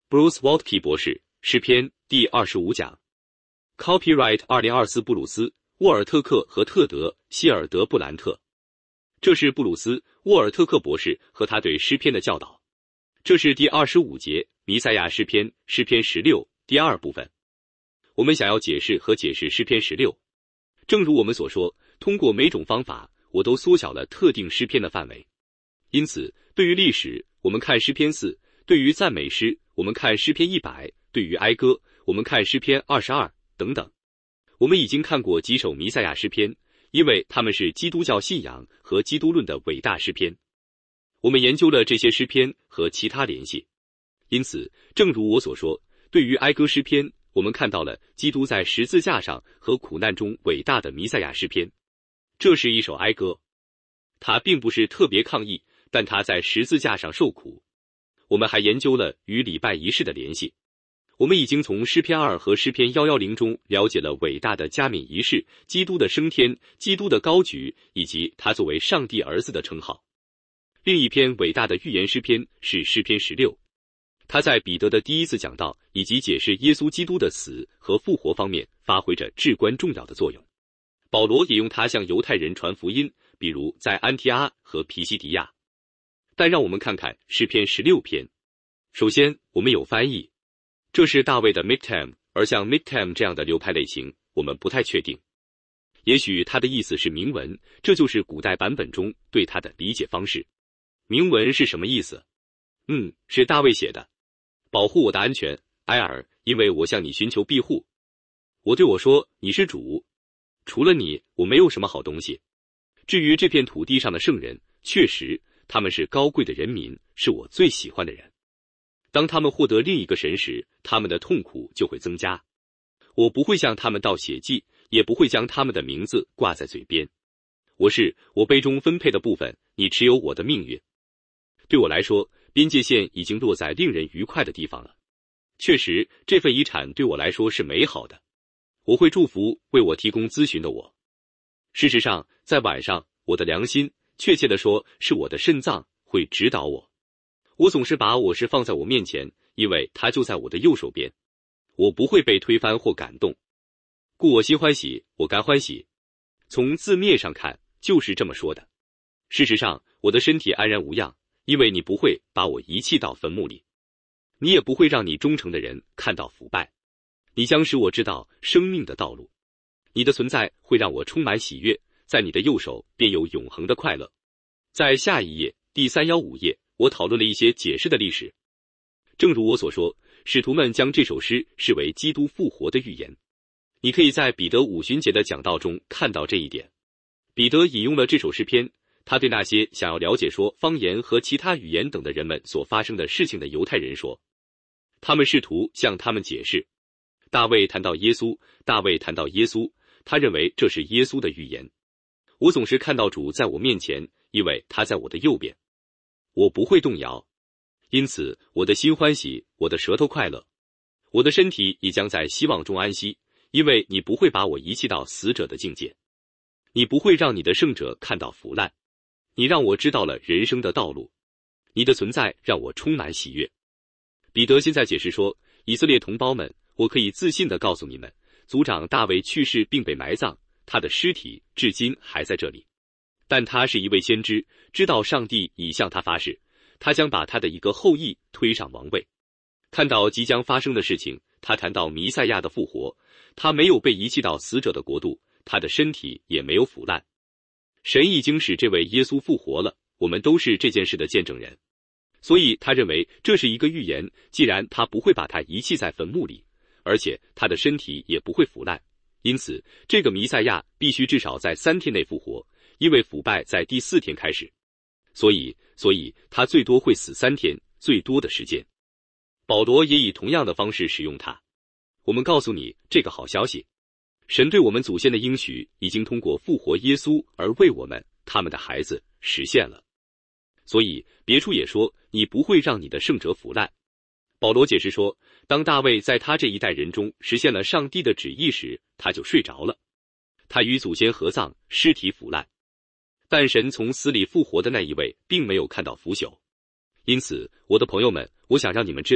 Bruce Waltke 博士，诗篇第25讲。Copyright 2024布鲁斯·沃尔特克和特德·希尔德布兰特。这是布鲁斯·沃尔特克博士和他对诗篇的教导。这是第25节弥赛亚诗篇，诗篇16第二部分。我们想要解释和解释诗篇16。正如我们所说，通过每种方法，我都缩小了特定诗篇的范围。因此，对于历史，我们看诗篇4；对于赞美诗，我们看诗篇100；对于哀歌，我们看诗篇22等等。我们已经看过几首弥赛亚诗篇，因为它们是基督教信仰和基督论的伟大诗篇。我们研究了这些诗篇和其他联系。因此，正如我所说，对于哀歌诗篇，我们看到了基督在十字架上和苦难中伟大的弥赛亚诗篇。这是一首哀歌，它并不是特别抗议，但他在十字架上受苦。我们还研究了与礼拜仪式的联系。我们已经从诗篇2和诗篇110中了解了伟大的加冕仪式、基督的升天、基督的高举以及他作为上帝儿子的称号。另一篇伟大的预言诗篇是诗篇16，他在彼得的第一次讲道以及解释耶稣基督的死和复活方面发挥着至关重要的作用。保罗也用它向犹太人传福音，比如在安提阿和皮西迪亚。但让我们看看诗篇16篇。首先，我们有翻译，这是大卫的 Miktam， 而像 Miktam 这样的流派类型，我们不太确定。也许它的意思是铭文，这就是古代版本中对它的理解方式。铭文是什么意思？是大卫写的。保护我的安全，埃尔，因为我向你寻求庇护。我对我说，你是主，除了你，我没有什么好东西。至于这片土地上的圣人，确实他们是高贵的人民，是我最喜欢的人。当他们获得另一个神时，他们的痛苦就会增加。我不会向他们道血迹，也不会将他们的名字挂在嘴边。我杯中分配的部分，你持有我的命运。对我来说，边界线已经落在令人愉快的地方了。确实，这份遗产对我来说是美好的。我会祝福为我提供咨询的我。事实上，在晚上，我的良心，确切地说，是我的肾脏会指导我。我总是把我是放在我面前，因为它就在我的右手边。我不会被推翻或感动。故我心欢喜，我甘欢喜。从字面上看，就是这么说的。事实上，我的身体安然无恙，因为你不会把我遗弃到坟墓里。你也不会让你忠诚的人看到腐败。你将使我知道生命的道路。你的存在会让我充满喜悦，在你的右手便有永恒的快乐。在下一页，第315页，我讨论了一些解释的历史。正如我所说，使徒们将这首诗视为基督复活的预言。你可以在彼得五旬节的讲道中看到这一点。彼得引用了这首诗篇，他对那些想要了解说方言和其他语言等的人们所发生的事情的犹太人说，他们试图向他们解释。大卫谈到耶稣，他认为这是耶稣的预言。我总是看到主在我面前，因为他在我的右边。我不会动摇，因此我的心欢喜，我的舌头快乐。我的身体也将在希望中安息，因为你不会把我遗弃到死者的境界。你不会让你的圣者看到腐烂。你让我知道了人生的道路。你的存在让我充满喜悦。彼得现在解释说，以色列同胞们，我可以自信地告诉你们，族长大卫去世并被埋葬，他的尸体至今还在这里。但他是一位先知，知道上帝已向他发誓，他将把他的一个后裔推上王位。看到即将发生的事情，他谈到弥赛亚的复活，他没有被遗弃到死者的国度，他的身体也没有腐烂。神已经使这位耶稣复活了，我们都是这件事的见证人。所以他认为这是一个预言，既然他不会把他遗弃在坟墓里，而且他的身体也不会腐烂，因此这个弥赛亚必须至少在3天内复活，因为腐败在第4天开始。所以他最多会死3天，最多的时间。保罗也以同样的方式使用它。我们告诉你这个好消息，神对我们祖先的应许已经通过复活耶稣而为我们他们的孩子实现了。所以别处也说，你不会让你的圣者腐烂。保罗解释说，当大卫在他这一代人中实现了上帝的旨意时，他就睡着了。他与祖先合葬，尸体腐烂。但神从死里复活的那一位并没有看到腐朽。因此，我的朋友们，我想让你们知道，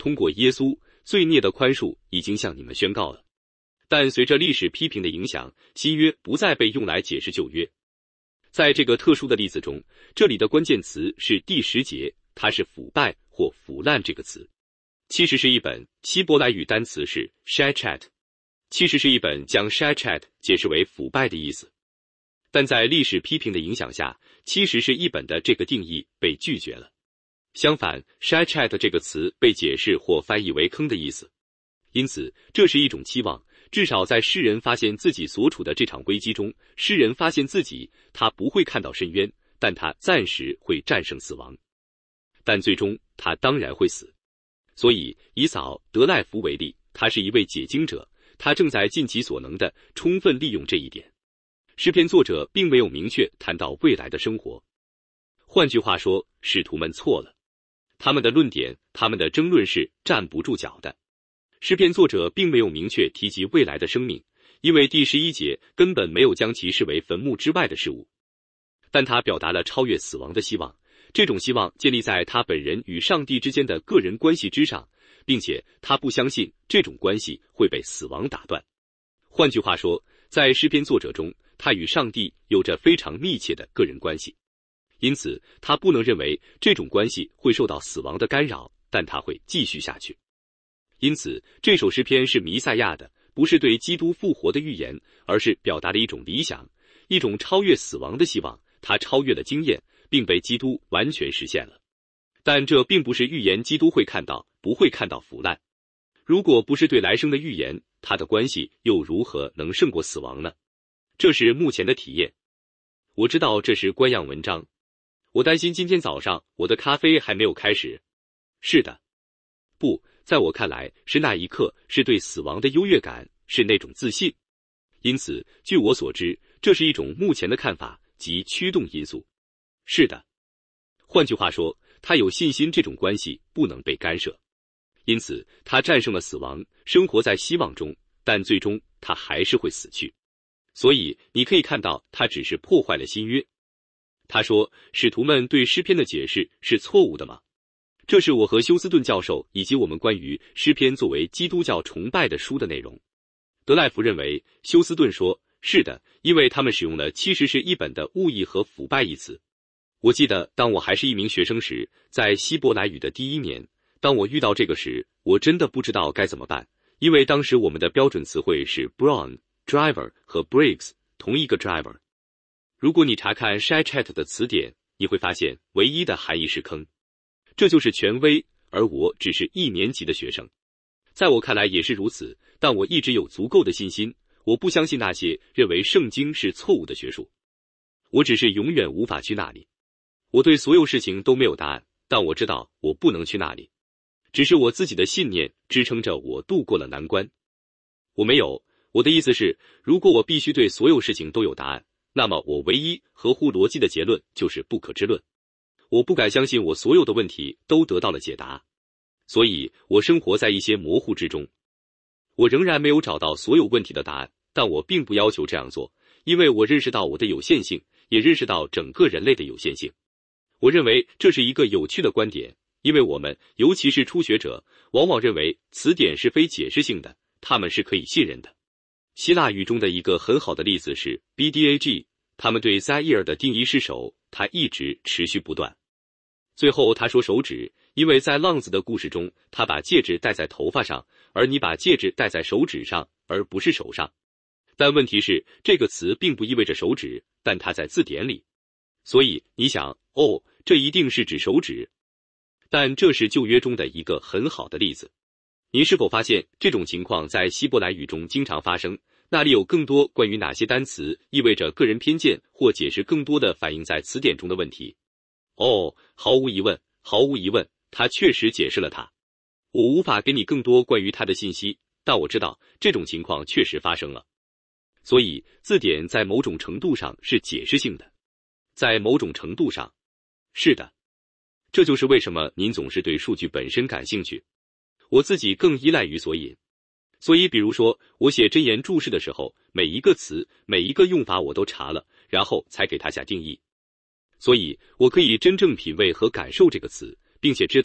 通过耶稣罪孽的宽恕已经向你们宣告了。但随着历史批评的影响，新约不再被用来解释旧约。在这个特殊的例子中，这里的关键词是第10节，它是腐败或腐烂这个词。其实是一本希伯来语单词是 shachat， 其实是一本将 shachat 解释为腐败的意思。但在历史批评的影响下，其实是一本的这个定义被拒绝了。相反 shachat 这个词被解释或翻译为坑的意思。因此，这是一种期望，至少在诗人发现自己所处的这场危机中，诗人发现自己，他不会看到深渊，但他暂时会战胜死亡。但最终，他当然会死。所以，以扫·德赖福为例，他是一位解经者，他正在尽其所能地充分利用这一点。诗篇作者并没有明确谈到未来的生活。换句话说，使徒们错了。他们的论点，他们的争论是站不住脚的。诗篇作者并没有明确提及未来的生命，因为第11节根本没有将其视为坟墓之外的事物。但他表达了超越死亡的希望，这种希望建立在他本人与上帝之间的个人关系之上，并且他不相信这种关系会被死亡打断。换句话说，在诗篇作者中，他与上帝有着非常密切的个人关系，因此他不能认为这种关系会受到死亡的干扰，但他会继续下去。因此，这首诗篇是弥赛亚的，不是对基督复活的预言，而是表达了一种理想，一种超越死亡的希望。它超越了经验，并被基督完全实现了。但这并不是预言基督会看到，不会看到腐烂。如果不是对来生的预言，它的关系又如何能胜过死亡呢？这是目前的体验。我知道这是官样文章。我担心今天早上我的咖啡还没有开始。是的。不，在我看来，是那一刻，是对死亡的优越感，是那种自信。因此，据我所知，这是一种目前的看法及驱动因素。是的。换句话说，他有信心这种关系不能被干涉。因此，他战胜了死亡，生活在希望中，但最终他还是会死去。所以，你可以看到，他只是破坏了新约。他说，使徒们对诗篇的解释是错误的吗？这是我和休斯顿教授以及我们关于诗篇作为基督教崇拜的书的内容。德赖福认为，休斯顿说，是的，因为他们使用了其实是一本的误译和腐败一词。我记得当我还是一名学生时，在希伯来语的第1年，当我遇到这个时，我真的不知道该怎么办，因为当时我们的标准词汇是 Brown、Driver 和 Briggs， 同一个 driver。如果你查看 shachat 的词典，你会发现唯一的含义是坑。这就是权威，而我只是1年级的学生。在我看来也是如此，但我一直有足够的信心，我不相信那些认为圣经是错误的学术。我只是永远无法去那里。我对所有事情都没有答案，但我知道我不能去那里。只是我自己的信念支撑着我度过了难关。我没有，我的意思是，如果我必须对所有事情都有答案，那么我唯一合乎逻辑的结论就是不可知论。我不敢相信我所有的问题都得到了解答，所以我生活在一些模糊之中。我仍然没有找到所有问题的答案，但我并不要求这样做，因为我认识到我的有限性，也认识到整个人类的有限性。我认为这是一个有趣的观点，因为我们，尤其是初学者，往往认为词典是非解释性的，它们是可以信任的。希腊语中的一个很好的例子是 BDAG， 他们对 Zaire 的定义是手，它一直持续不断。最后他说手指，因为在浪子的故事中，他把戒指戴在头发上，而你把戒指戴在手指上，而不是手上。但问题是，这个词并不意味着手指，但它在字典里。所以你想，哦，这一定是指手指。但这是旧约中的一个很好的例子。您是否发现这种情况在希伯来语中经常发生？那里有更多关于哪些单词意味着个人偏见，或解释更多的反映在词典中的问题。哦，毫无疑问，毫无疑问，他确实解释了它。我无法给你更多关于它的信息，但我知道这种情况确实发生了。所以，字典在某种程度上是解释性的。在某种程度上，是的。这就是为什么您总是对数据本身感兴趣。我自己更依赖于索引。所以比如说，我写箴言注释的时候，每一个词，每一个用法我都查了，然后才给它下定义。所以我可以真正品味和感受这个词，并且知道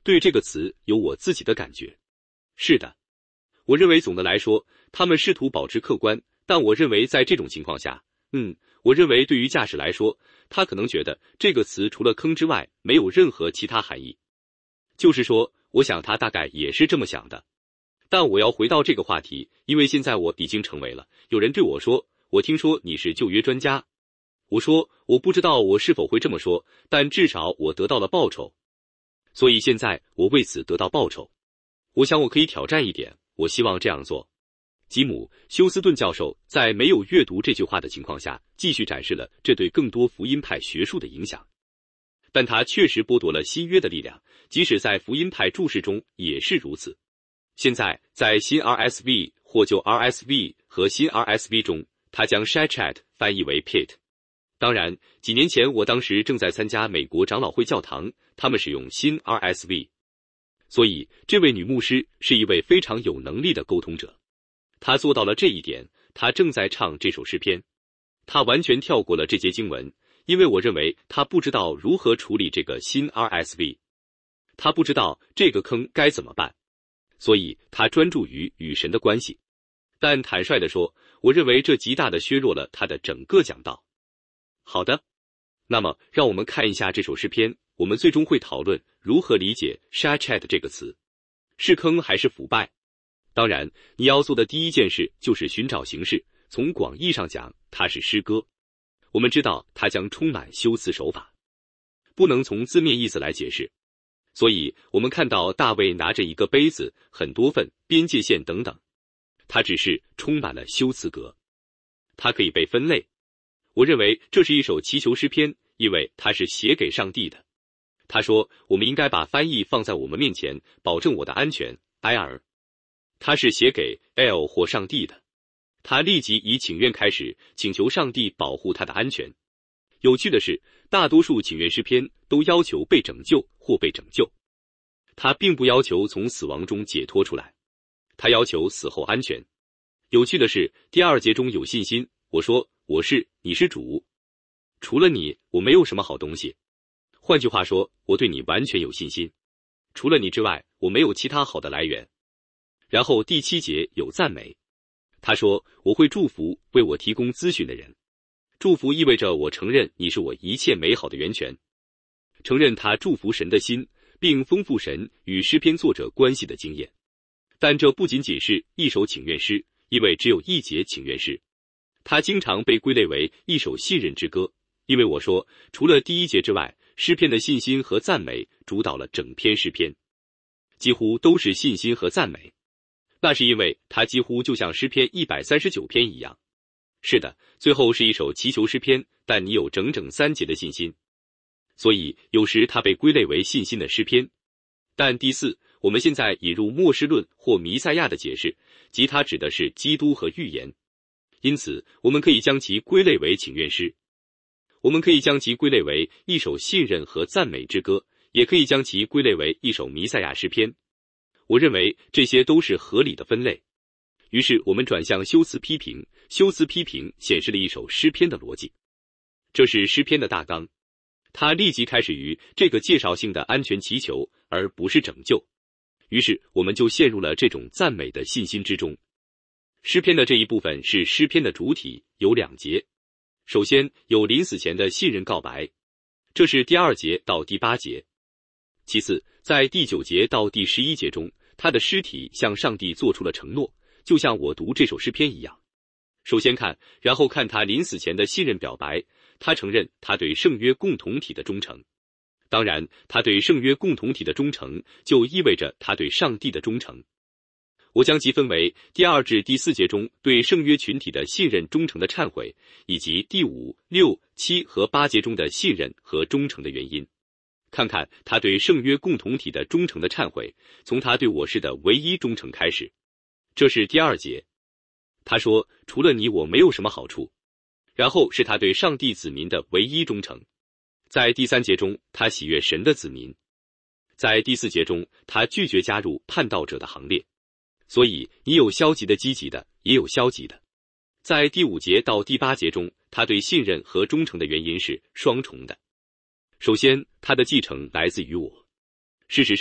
对这个词有我自己的感觉。是的，我认为总的来说，他们试图保持客观，但我认为在这种情况下，我认为对于驾驶来说，他可能觉得这个词除了坑之外，没有任何其他含义。就是说，我想他大概也是这么想的。但我要回到这个话题，因为现在我已经成为了，有人对我说，我听说你是旧约专家。我说，我不知道我是否会这么说，但至少我得到了报酬。所以现在我为此得到报酬。我想我可以挑战一点，我希望这样做。吉姆·休斯顿教授在没有阅读这句话的情况下，继续展示了这对更多福音派学术的影响。但他确实剥夺了新约的力量，即使在福音派注释中也是如此。现在在新 RSV 或旧 RSV 和新 RSV 中，他将 Shachat 翻译为 Pit。当然，几年前我当时正在参加美国长老会教堂，他们使用新 RSV。所以，这位女牧师是一位非常有能力的沟通者。她做到了这一点，她正在唱这首诗篇。她完全跳过了这节经文，因为我认为她不知道如何处理这个新 RSV。她不知道这个坑该怎么办。所以他专注于与神的关系，但坦率地说，我认为这极大地削弱了他的整个讲道。好的，那么让我们看一下这首诗篇，我们最终会讨论如何理解 Shachat 这个词，是坑还是腐败。当然，你要做的第一件事就是寻找形式，从广义上讲，它是诗歌。我们知道它将充满修辞手法，不能从字面意思来解释。所以我们看到大卫拿着一个杯子，很多份边界线等等，它只是充满了修辞格，它可以被分类。我认为这是一首祈求诗篇，因为它是写给上帝的。他说，我们应该把翻译放在我们面前，保证我的安全。IR， 他是写给 L 或上帝的。他立即以请愿开始，请求上帝保护他的安全。有趣的是，大多数请愿诗篇都要求被拯救或被拯救，他并不要求从死亡中解脱出来，他要求死后安全。有趣的是，第2节中有信心，我说我是，你是主，除了你，我没有什么好东西。换句话说，我对你完全有信心，除了你之外，我没有其他好的来源。然后第7节有赞美，他说我会祝福为我提供咨询的人。祝福意味着我承认你是我一切美好的源泉，承认他祝福神的心，并丰富神与诗篇作者关系的经验。但这不仅仅是一首请愿诗，因为只有一节请愿诗。它经常被归类为一首信任之歌，因为我说，除了第1节之外，诗篇的信心和赞美主导了整篇诗篇，几乎都是信心和赞美。那是因为它几乎就像诗篇139篇一样。是的，最后是一首祈求诗篇，但你有整整3节的信心，所以有时它被归类为信心的诗篇。但第4，我们现在引入末世论或弥赛亚的解释，即它指的是基督和预言，因此我们可以将其归类为请愿诗。我们可以将其归类为一首信任和赞美之歌，也可以将其归类为一首弥赛亚诗篇。我认为这些都是合理的分类。于是我们转向修辞批评，修辞批评显示了一首诗篇的逻辑。这是诗篇的大纲，它立即开始于这个介绍性的安全祈求，而不是拯救。于是我们就陷入了这种赞美的信心之中。诗篇的这一部分是诗篇的主体，有2节。首先有临死前的信任告白，这是第2节到第8节。其次，在第9节到第11节中，他的诗体向上帝做出了承诺，就像我读这首诗篇一样。首先看，然后看他临死前的信任表白，他承认他对圣约共同体的忠诚。当然，他对圣约共同体的忠诚，就意味着他对上帝的忠诚。我将其分为第2至第4节中对圣约群体的信任忠诚的忏悔，以及第5、6、7和8节中的信任和忠诚的原因。看看他对圣约共同体的忠诚的忏悔，从他对我是的唯一忠诚开始。这是第2节，他说除了你我没有什么好处。然后是他对上帝子民的唯一忠诚。在第3节中，他喜悦神的子民。在第4节中，他拒绝加入叛道者的行列。所以你有消极的、积极的，也有消极的。在第5节到第8节中，他对信任和忠诚的原因是双重的。首先，他的继承来自于我。事实上，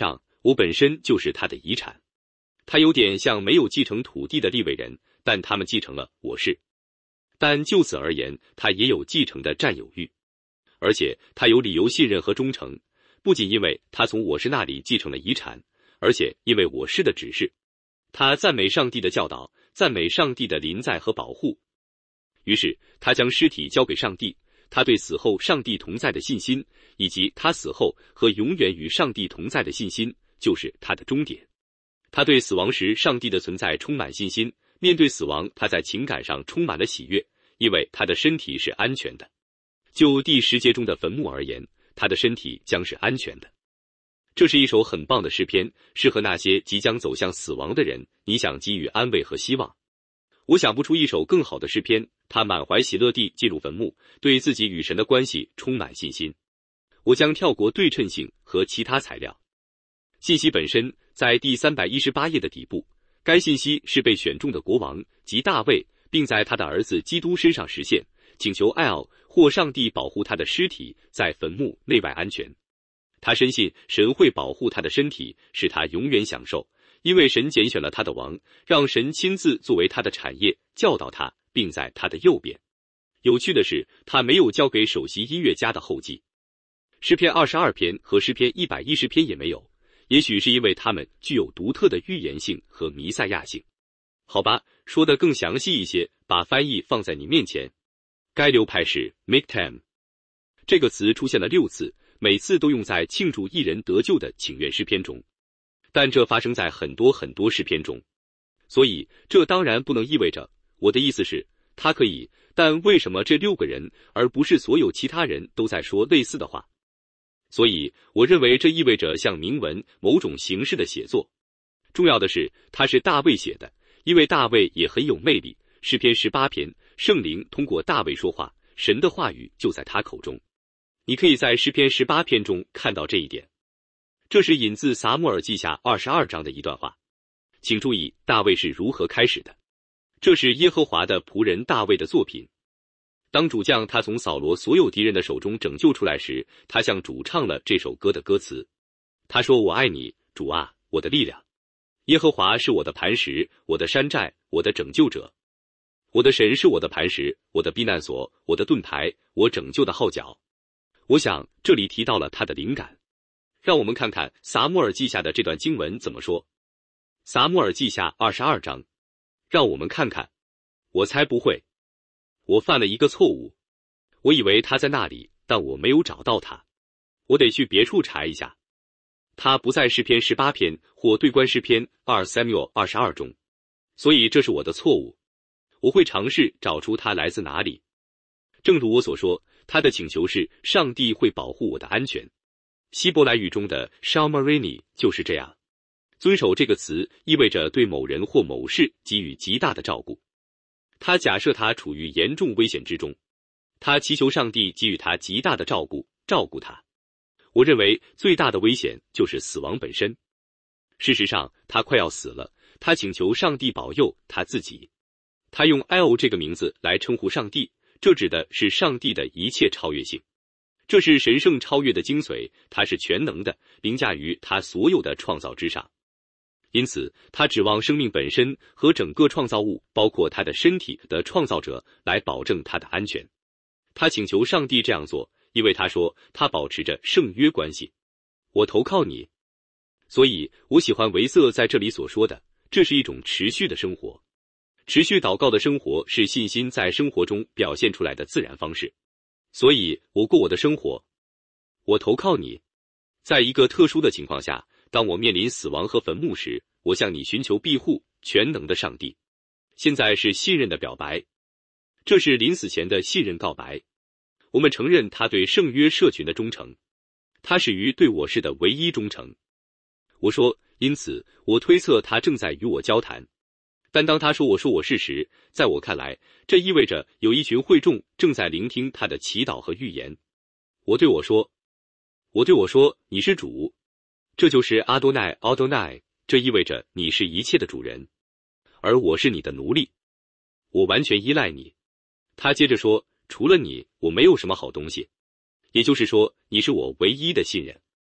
我本身就是他的遗产。他有点像没有继承土地的利未人，但他们继承了我是。但就此而言，他也有继承的占有欲，而且他有理由信任和忠诚，不仅因为他从我是那里继承了遗产，而且因为我是的指示。他赞美上帝的教导，赞美上帝的临在和保护。于是他将尸体交给上帝，他对死后上帝同在的信心，以及他死后和永远与上帝同在的信心，就是他的终点。他对死亡时上帝的存在充满信心，面对死亡，他在情感上充满了喜悦，因为他的身体是安全的。就第10节中的坟墓而言，他的身体将是安全的。这是一首很棒的诗篇，适合那些即将走向死亡的人，你想给予安慰和希望。我想不出一首更好的诗篇，他满怀喜乐地进入坟墓，对自己与神的关系充满信心。我将跳过对称性和其他材料。信息本身在第318页的底部，该信息是被选中的国王即大卫，并在他的儿子基督身上实现，请求艾奥或上帝保护他的尸体在坟墓内外安全。他深信神会保护他的身体，使他永远享受，因为神拣选了他的王，让神亲自作为他的产业，教导他，并在他的右边。有趣的是，他没有交给首席音乐家的后记。诗篇22篇和诗篇110篇也没有，也许是因为他们具有独特的预言性和弥赛亚性。好吧，说得更详细一些，把翻译放在你面前。该流派是 Miktam， 这个词出现了6次，每次都用在庆祝一人得救的请愿诗篇中，但这发生在很多诗篇中，所以这当然不能意味着，我的意思是，它可以，但为什么这6个人而不是所有其他人都在说类似的话？所以我认为这意味着像铭文某种形式的写作。重要的是，它是大卫写的，因为大卫也很有魅力。诗篇18篇，圣灵通过大卫说话，神的话语就在他口中。你可以在诗篇18篇中看到这一点。这是引自撒母耳记下22章的一段话。请注意大卫是如何开始的。这是耶和华的仆人大卫的作品。当主将他从扫罗所有敌人的手中拯救出来时，他向主唱了这首歌的歌词。他说：我爱你，主啊，我的力量。耶和华是我的磐石，我的山寨，我的拯救者。我的神是我的磐石，我的避难所，我的盾牌，我拯救的号角。我想这里提到了他的灵感。让我们看看撒母耳记下的这段经文怎么说。撒母耳记下22章。让我们看看。我才不会。我犯了一个错误。我以为他在那里，但我没有找到他。我得去别处查一下。他不在诗篇18篇或对观诗篇2 Samuel 22中。所以这是我的错误。我会尝试找出他来自哪里。正如我所说，他的请求是上帝会保护我的安全。希伯来语中的 Shalmarini 就是这样。遵守这个词意味着对某人或某事给予极大的照顾。他假设他处于严重危险之中。他祈求上帝给予他极大的照顾，照顾他。我认为最大的危险就是死亡本身。事实上，他快要死了。他请求上帝保佑他自己。他用 El 这个名字来称呼上帝，这指的是上帝的一切超越性。这是神圣超越的精髓，他是全能的，凌驾于他所有的创造之上。因此，他指望生命本身和整个创造物，包括他的身体的创造者，来保证他的安全。他请求上帝这样做，因为他说他保持着圣约关系。我投靠你。所以我喜欢维瑟在这里所说的，这是一种持续的生活。持续祷告的生活是信心在生活中表现出来的自然方式。所以我过我的生活。我投靠你。在一个特殊的情况下，当我面临死亡和坟墓时，我向你寻求庇护，全能的上帝。现在是信任的表白。这是临死前的信任告白。我们承认他对圣约社群的忠诚。他始于对我是的唯一忠诚。我说，因此我推测他正在与我交谈。但当他说我说我是时，在我看来，这意味着有一群会众正在聆听他的祈祷和预言。我对我说，你是主。这就是阿多奈，这意味着你是一切的主人，而我是你的奴隶。我完全依赖你。他接着说，除了你，我没有什么好东西。也就是说，你是我唯一的信任。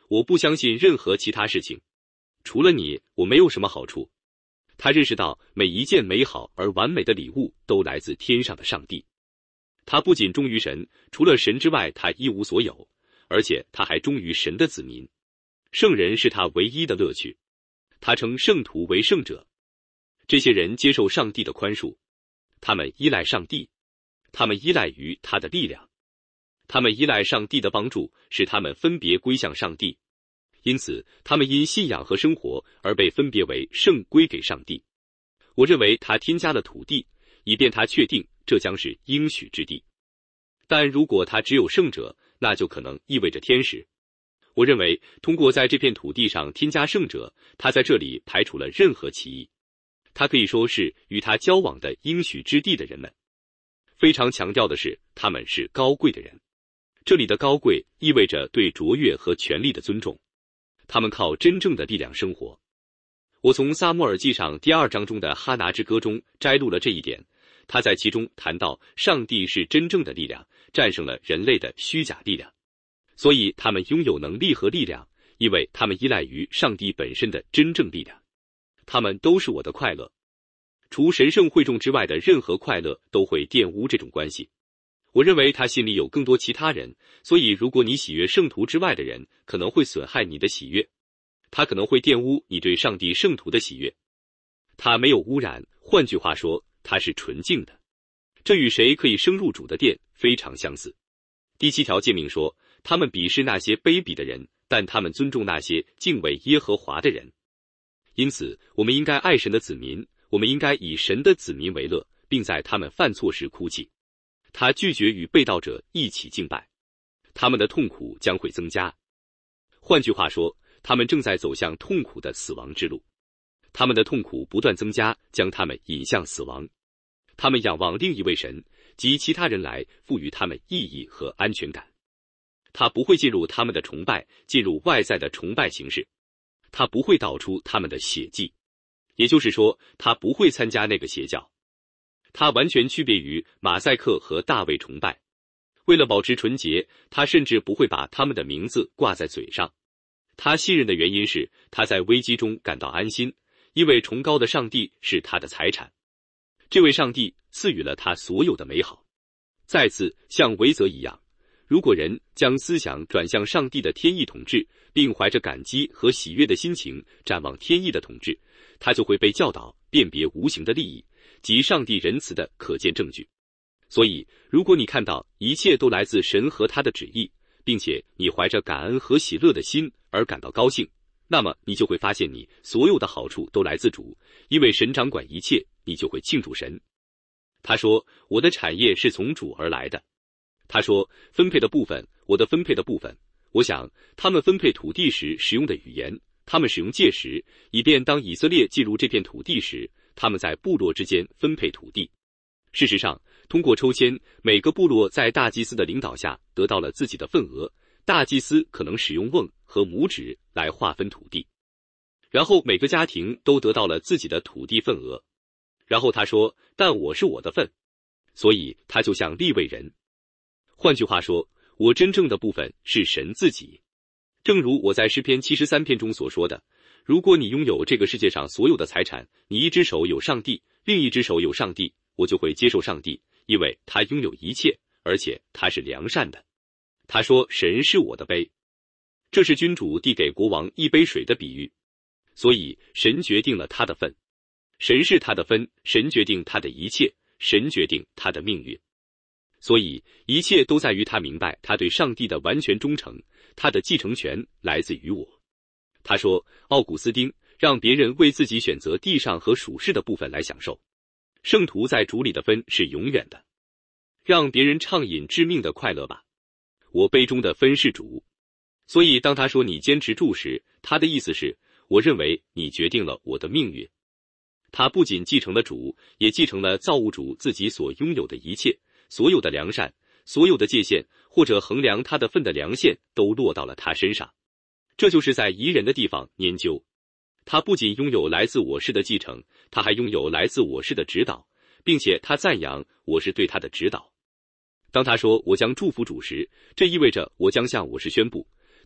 我不相信任何其他事情，除了你，我没有什么好处。他认识到每一件美好而完美的礼物都来自天上的上帝。他不仅忠于神，除了神之外他一无所有，而且他还忠于神的子民。圣人是他唯一的乐趣。他称圣徒为圣者。这些人接受上帝的宽恕，他们依赖上帝，他们依赖于他的力量，他们依赖上帝的帮助，使他们分别归向上帝。因此他们因信仰和生活而被分别为圣归给上帝。我认为他添加了土地，以便他确定这将是应许之地。但如果他只有圣者，那就可能意味着天使。我认为通过在这片土地上添加圣者，他在这里排除了任何歧义。他可以说是与他交往的应许之地的人们。非常强调的是，他们是高贵的人。这里的高贵意味着对卓越和权力的尊重。他们靠真正的力量生活。我从撒母耳记上第2章中的哈拿之歌中摘录了这一点。他在其中谈到上帝是真正的力量，战胜了人类的虚假力量。所以他们拥有能力和力量，因为他们依赖于上帝本身的真正力量。他们都是我的快乐。除神圣会众之外的任何快乐都会玷污这种关系。我认为他心里有更多其他人，所以如果你喜悦圣徒之外的人，可能会损害你的喜悦。他可能会玷污你对上帝圣徒的喜悦。他没有污染，换句话说，他是纯净的。这与谁可以升入主的殿非常相似。第7条诫命说，他们鄙视那些卑鄙的人，但他们尊重那些敬畏耶和华的人。因此我们应该爱神的子民，我们应该以神的子民为乐，并在他们犯错时哭泣。他拒绝与背道者一起敬拜，他们的痛苦将会增加。换句话说，他们正在走向痛苦的死亡之路。他们的痛苦不断增加，将他们引向死亡。他们仰望另一位神及其他人来赋予他们意义和安全感。他不会进入他们的崇拜，进入外在的崇拜形式。他不会导出他们的血祭，也就是说，他不会参加那个邪教。他完全区别于马赛克和大卫崇拜。为了保持纯洁，他甚至不会把他们的名字挂在嘴上。他信任的原因是他在危机中感到安心，因为崇高的上帝是他的财产。这位上帝赐予了他所有的美好。再次像维泽一样，如果人将思想转向上帝的天意统治，并怀着感激和喜悦的心情展望天意的统治，他就会被教导辨别无形的利益及上帝仁慈的可见证据。所以如果你看到一切都来自神和他的旨意，并且你怀着感恩和喜乐的心而感到高兴，那么你就会发现你所有的好处都来自主，因为神掌管一切，你就会庆祝神。他说，我的产业是从主而来的。他说，分配的部分，我的分配的部分。我想他们分配土地时使用的语言，他们使用界时，以便当以色列进入这片土地时，他们在部落之间分配土地。事实上，通过抽签，每个部落在大祭司的领导下得到了自己的份额。大祭司可能使用瓮和拇指来划分土地，然后每个家庭都得到了自己的土地份额。然后他说，但我是我的份，所以他就像利未人。换句话说，我真正的部分是神自己。正如我在诗篇73篇中所说的，如果你拥有这个世界上所有的财产，你一只手有上帝，另一只手有上帝，我就会接受上帝，因为他拥有一切，而且他是良善的。他说，神是我的杯。这是君主递给国王一杯水的比喻。所以神决定了他的份，神是他的分，神决定他的一切，神决定他的命运。所以一切都在于他明白他对上帝的完全忠诚，他的继承权来自于我。他说，奥古斯丁，让别人为自己选择地上和属世的部分来享受。圣徒在主里的分是永远的。让别人畅饮致命的快乐吧。我杯中的分是主。所以当他说你坚持住时，他的意思是，我认为你决定了我的命运。他不仅继承了主，也继承了造物主自己所拥有的一切，所有的良善，所有的界限，或者衡量他的份的良限，都落到了他身上。这就是在宜人的地方研究。他不仅拥有来自我师的继承，他还拥有来自我师的指导，并且他赞扬我是对他的指导。当他说我将祝福主时，这意味着我将向我师宣布，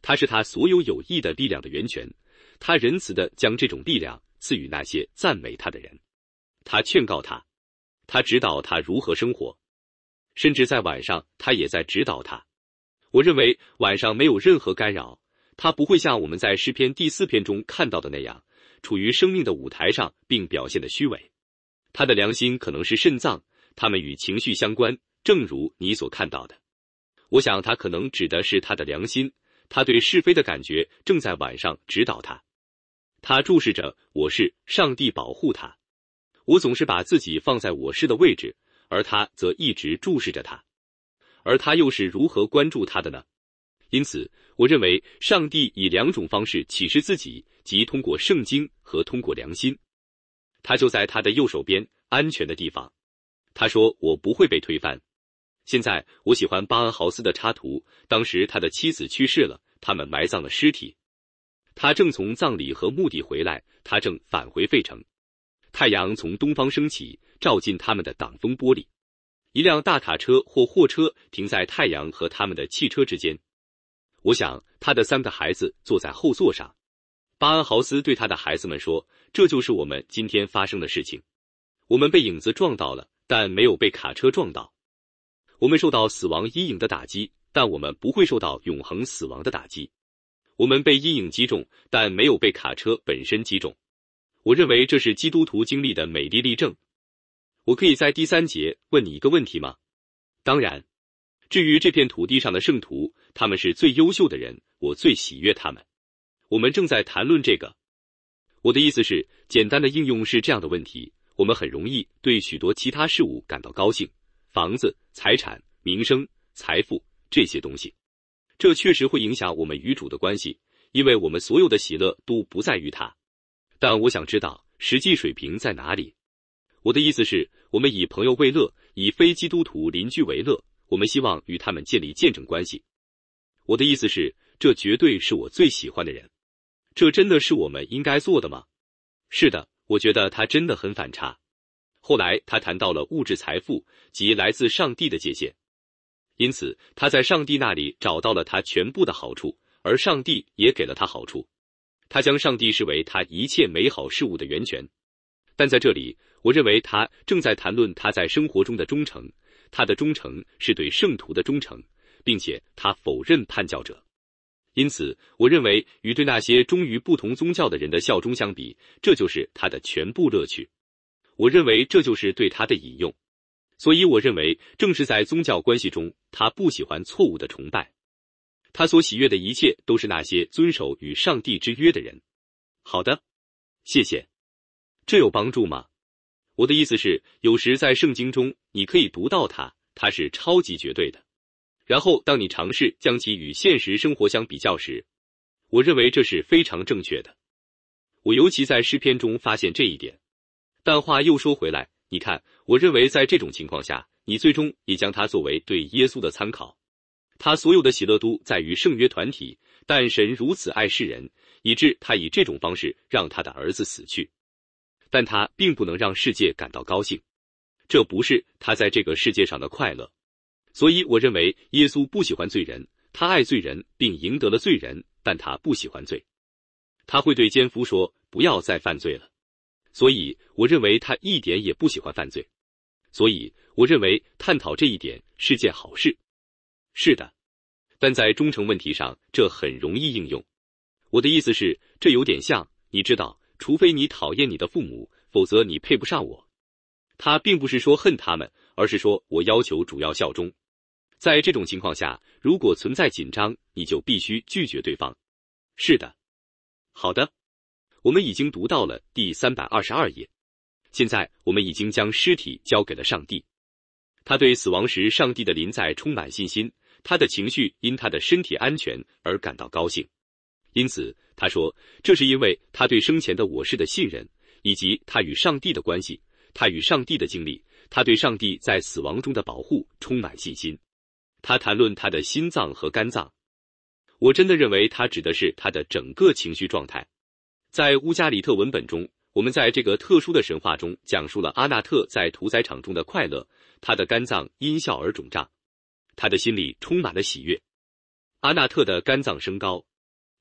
他是他所有有益的力量的源泉，他仁慈地将这种力量赐予那些赞美他的人。他劝告他，他指导他如何生活，甚至在晚上他也在指导他。我认为晚上没有任何干扰，他不会像我们在诗篇第4篇中看到的那样，处于生命的舞台上并表现得虚伪。他的良心可能是肾脏，它们与情绪相关，正如你所看到的。我想他可能指的是他的良心，他对是非的感觉正在晚上指导他。他注视着我是上帝保护他，我总是把自己放在我是的位置，而他则一直注视着他。而他又是如何关注他的呢？因此，我认为上帝以2种方式启示自己，即通过圣经和通过良心。他就在他的右手边，安全的地方。他说：“我不会被推翻。”现在，我喜欢巴恩豪斯的插图。当时他的妻子去世了，他们埋葬了尸体。他正从葬礼和墓地回来，他正返回费城。太阳从东方升起，照进他们的挡风玻璃。一辆大卡车或货车停在太阳和他们的汽车之间。我想，他的3个孩子坐在后座上。巴恩豪斯对他的孩子们说：“这就是我们今天发生的事情。我们被影子撞到了，但没有被卡车撞到。我们受到死亡阴影的打击，但我们不会受到永恒死亡的打击。我们被阴影击中，但没有被卡车本身击中。”我认为这是基督徒经历的美丽例证。我可以在第3节问你一个问题吗？当然。至于这片土地上的圣徒，他们是最优秀的人，我最喜悦他们。我们正在谈论这个。我的意思是，简单的应用是这样的问题：我们很容易对许多其他事物感到高兴，房子、财产、名声、财富，这些东西。这确实会影响我们与主的关系，因为我们所有的喜乐都不在于他。但我想知道，实际水平在哪里？我的意思是，我们以朋友为乐，以非基督徒邻居为乐，我们希望与他们建立见证关系。我的意思是，这绝对是我最喜欢的人。这真的是我们应该做的吗？是的，我觉得他真的很反差。后来他谈到了物质财富及来自上帝的界限，因此他在上帝那里找到了他全部的好处，而上帝也给了他好处。他将上帝视为他一切美好事物的源泉。但在这里，我认为他正在谈论他在生活中的忠诚，他的忠诚是对圣徒的忠诚，并且他否认叛教者。因此，我认为与对那些忠于不同宗教的人的效忠相比，这就是他的全部乐趣。我认为这就是对他的引用。所以我认为正是在宗教关系中，他不喜欢错误的崇拜。他所喜悦的一切都是那些遵守与上帝之约的人。好的，谢谢。这有帮助吗？我的意思是，有时在圣经中，你可以读到它是超级绝对的。然后当你尝试将其与现实生活相比较时，我认为这是非常正确的。我尤其在诗篇中发现这一点。但话又说回来，你看，我认为在这种情况下，你最终也将它作为对耶稣的参考。他所有的喜乐都在于圣约团体，但神如此爱世人，以致他以这种方式让他的儿子死去。但他并不能让世界感到高兴，这不是他在这个世界上的快乐。所以我认为耶稣不喜欢罪人，他爱罪人并赢得了罪人，但他不喜欢罪。他会对奸夫说，不要再犯罪了。所以我认为他一点也不喜欢犯罪。所以我认为探讨这一点是件好事。是的，但在忠诚问题上，这很容易应用。我的意思是，这有点像，你知道，除非你讨厌你的父母，否则你配不上我。他并不是说恨他们，而是说我要求主要效忠。在这种情况下，如果存在紧张，你就必须拒绝对方。是的。好的，我们已经读到了第322页。现在我们已经将尸体交给了上帝。他对死亡时上帝的临在充满信心，他的情绪因他的身体安全而感到高兴。因此他说，这是因为他对生前的我是的信任，以及他与上帝的关系，他与上帝的经历，他对上帝在死亡中的保护充满信心。他谈论他的心脏和肝脏。我真的认为他指的是他的整个情绪状态。在乌加里特文本中，我们在这个特殊的神话中讲述了阿纳特在屠宰场中的快乐，他的肝脏因笑而肿胀，他的心里充满了喜悦。阿纳特的肝脏升高，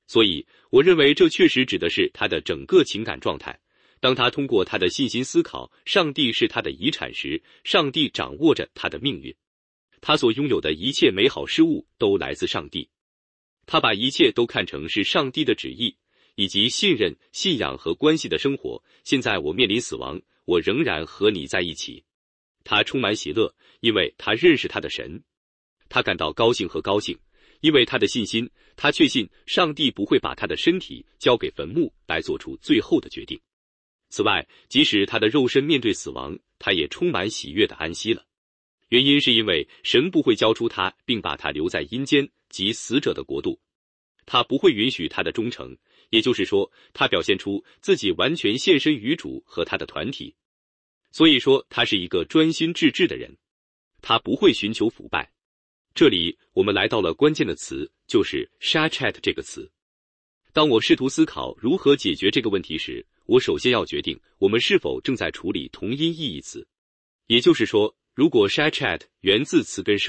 所以，我认为这确实指的是他的整个情感状态。当他通过他的信心思考上帝是他的遗产时，上帝掌握着他的命运。他所拥有的一切美好事物都来自上帝。他把一切都看成是上帝的旨意，以及信任、信仰和关系的生活。现在我面临死亡，我仍然和你在一起。他充满喜乐，因为他认识他的神。他感到高兴和高兴，因为他的信心，他确信上帝不会把他的身体交给坟墓来做出最后的决定。此外，即使他的肉身面对死亡，他也充满喜悦的安息了。原因是因为神不会交出他，并把他留在阴间及死者的国度。他不会允许他的忠诚，也就是说，他表现出自己完全献身于主和他的团体。所以说，他是一个专心致志的人。他不会寻求腐败。这里我们来到了关键的词，就是 shachat 这个词。当我试图思考如何解决这个问题时，我首先要决定我们是否正在处理同音异义词。也就是说，如果 shachat 源自词根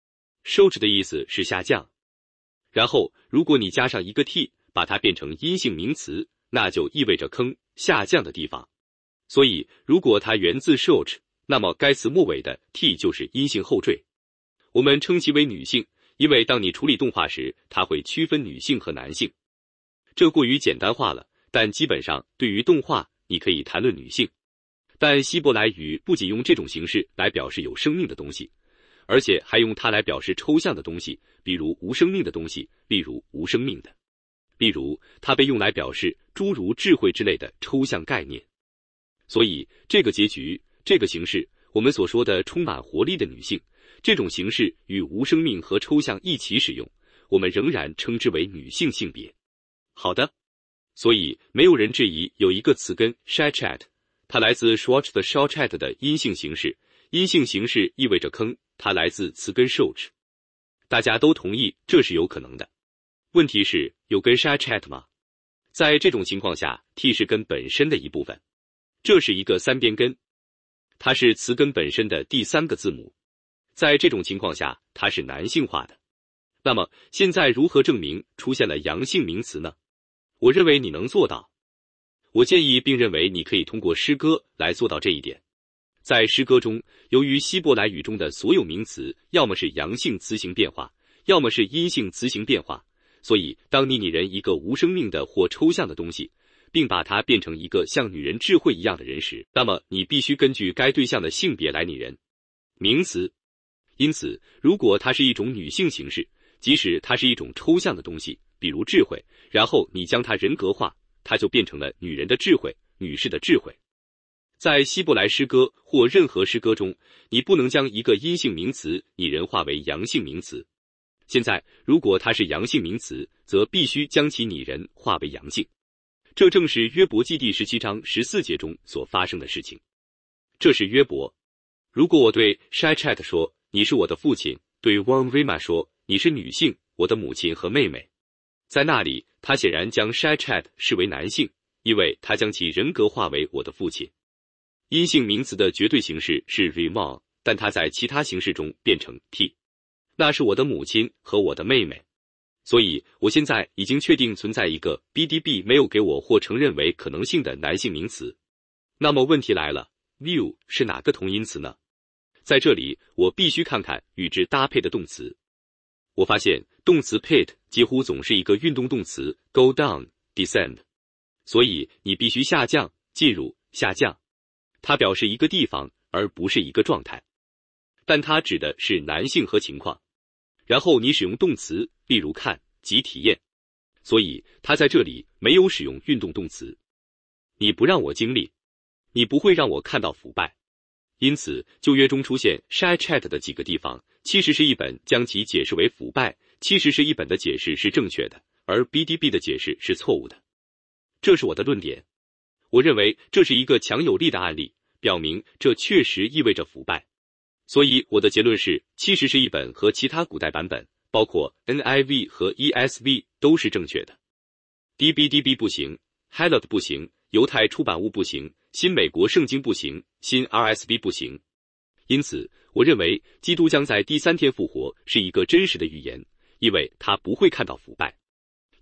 shoch 的意思是下降，然后如果你加上一个 t 把它变成阴性名词，那就意味着坑，下降的地方。所以如果它源自 shoch， 那么该词末尾的 t 就是阴性后缀。我们称其为女性，因为当你处理动画时，它会区分女性和男性。这过于简单化了，但基本上对于动画，你可以谈论女性。但希伯来语不仅用这种形式来表示有生命的东西，而且还用它来表示抽象的东西，比如无生命的东西，例如无生命的。例如，它被用来表示诸如智慧之类的抽象概念。所以，这个结局，这个形式，我们所说的充满活力的女性，这种形式与无生命和抽象一起使用，我们仍然称之为女性性别。好的，所以没有人质疑有一个词根 shachat， 它来自 shoch 的 shachat 的阴性形式，阴性形式意味着坑，它来自词根 shoch。大家都同意这是有可能的。问题是有根 shachat 吗？在这种情况下 ，t 是根本身的一部分，这是一个三边根，它是词根本身的第三个字母。在这种情况下，它是男性化的。那么现在如何证明出现了阳性名词呢？我认为你能做到。我建议并认为你可以通过诗歌来做到这一点。在诗歌中，由于希伯来语中的所有名词要么是阳性词形变化，要么是阴性词形变化，所以当你拟人一个无生命的或抽象的东西，并把它变成一个像女人智慧一样的人时，那么你必须根据该对象的性别来拟人名词。因此，如果它是一种女性形式，即使它是一种抽象的东西，比如智慧，然后你将它人格化，它就变成了女人的智慧，女士的智慧。在希伯来诗歌或任何诗歌中，你不能将一个阴性名词拟人化为阳性名词。现在，如果它是阳性名词，则必须将其拟人化为阳性。这正是约伯记第17章14节中所发生的事情。这是约伯。如果我对 shachat 说，你是我的父亲，对 Wonvima 说，你是女性，我的母亲和妹妹，在那里，他显然将 shachat 视为男性，因为他将其人格化为我的父亲。阴性名词的绝对形式是 Rimon， 但它在其他形式中变成 t， 那是我的母亲和我的妹妹。所以我现在已经确定存在一个 BDB 没有给我或承认为可能性的男性名词。那么问题来了， view 是哪个同音词呢？在这里，我必须看看与之搭配的动词。我发现动词 pit 几乎总是一个运动动词 go down、descend， 所以你必须下降、进入、下降。它表示一个地方，而不是一个状态。但它指的是男性和情况。然后你使用动词，例如看及体验。所以它在这里没有使用运动动词。你不让我经历，你不会让我看到腐败。因此，旧约中出现 shachat 的几个地方，其实是一本将其解释为腐败，其实是一本的解释是正确的，而 BDB 的解释是错误的。这是我的论点。我认为这是一个强有力的案例，表明这确实意味着腐败。所以我的结论是，其实是一本和其他古代版本，包括 NIV 和 ESV 都是正确的。DBDB 不行， Halot 不行，犹太出版物不行，新美国圣经不行，新 RSV 不行。因此，我认为基督将在第3天复活是一个真实的预言，因为他不会看到腐败。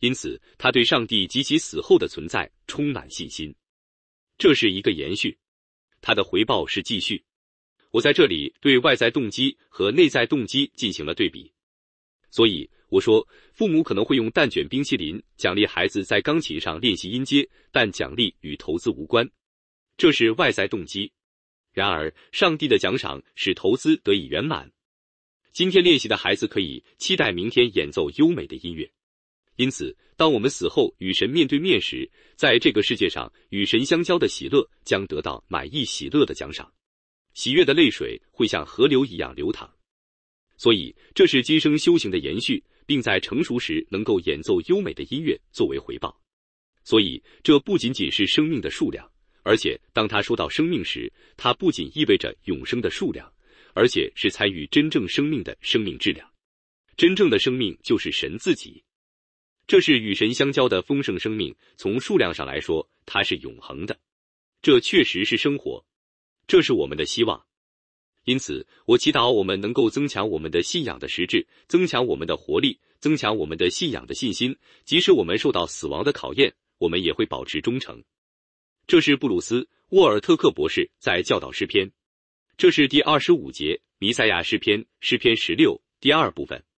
因此他对上帝及其死后的存在充满信心。这是一个延续，他的回报是继续。我在这里对外在动机和内在动机进行了对比。所以我说，父母可能会用蛋卷冰淇淋奖励孩子在钢琴上练习音阶，但奖励与投资无关，这是外在动机。然而上帝的奖赏使投资得以圆满。今天练习的孩子可以期待明天演奏优美的音乐。因此当我们死后与神面对面时，在这个世界上与神相交的喜乐将得到满意喜乐的奖赏，喜悦的泪水会像河流一样流淌。所以这是今生修行的延续，并在成熟时能够演奏优美的音乐作为回报。所以这不仅仅是生命的数量，而且当他说到生命时，它不仅意味着永生的数量，而且是参与真正生命的生命质量。真正的生命就是神自己，这是与神相交的丰盛生命，从数量上来说，它是永恒的。这确实是生活，这是我们的希望。因此我祈祷我们能够增强我们的信仰的实质，增强我们的活力，增强我们的信仰的信心，即使我们受到死亡的考验，我们也会保持忠诚。这是布鲁斯·沃尔特克博士在教导诗篇，这是第25节弥赛亚诗篇，诗篇16第2部分。